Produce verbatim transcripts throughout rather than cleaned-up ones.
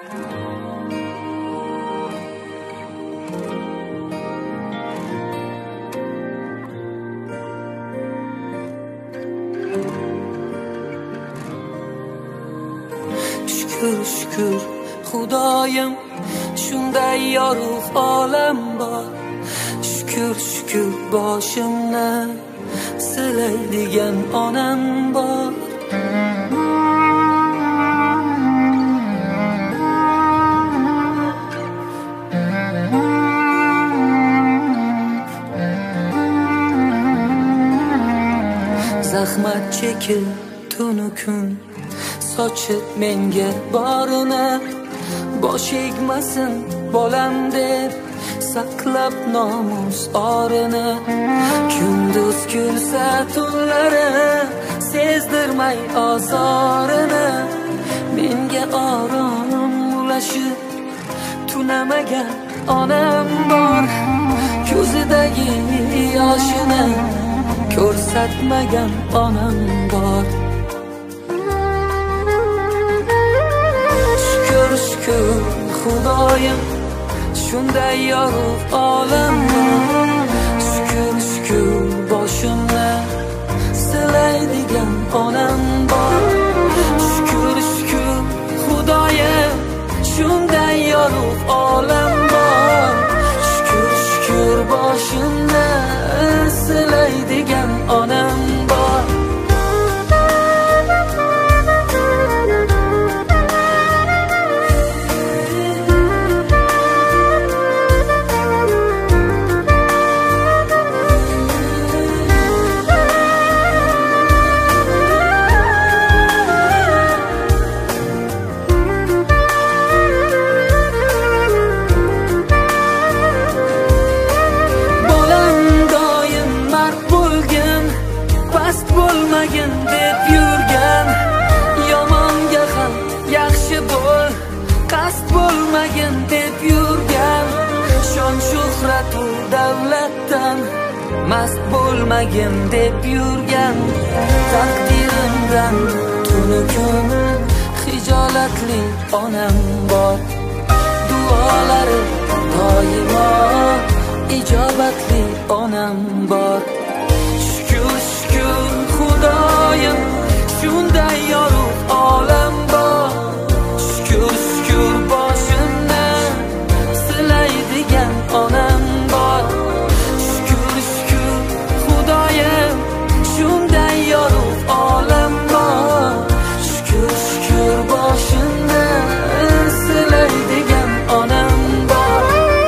Shukr shukr Xudoyim, shunday yorug' olam bor. Shukr shukr boshimni silaydigan onam bor. Zahmat chekib tunu kun sochib menga borini, bosh egmasin bolam deb saqlab nomus orini. Kunduz kulsa tunlari sezdirmay ozorini, menga orom ulashib tunamagan onam bor. Ko'zidagi yoshini ko'rsatmagan onam bor. Shukr shukr Xudoyim, shunday yorug' olam bor. Shukr shukr boshimni silaydigan onam bor. Shukr shukr Xudoyim, shunday yorug' olam bor. Shukr shukr boshimni silaydigan onam bor. Bo'lmagin deb yurgan, yomonga ham yaxshi bo'l, qasd bo'lmagin deb yurgan. Shon shuhrat u davlatdan mast bo'lmagin deb yurgan. Taqdirimdan tunu kun hijolatli onam bor. Duolari doimo ijobatli onam bor. Xudoyim, shunday yorug' olam bor. Shukr shukr boshimni silaydigan onam bor. Shukr shukr Xudoyim, shunday yorug' olam bor. Shukr shukr boshimni silaydigan onam bor.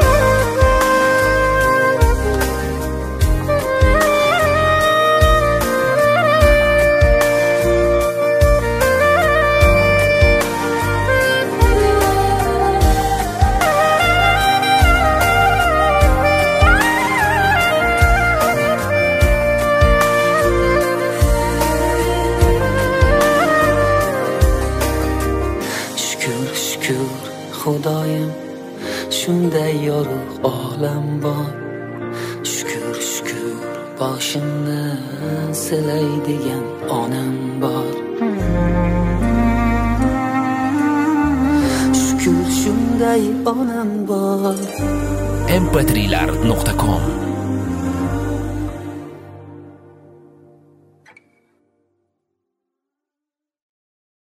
Xudoyim, shunday yorug' olam bor. Shukr shukr boshimni silaydigan onam bor. Shukr shunday onam bor. em pe trilar nuqta com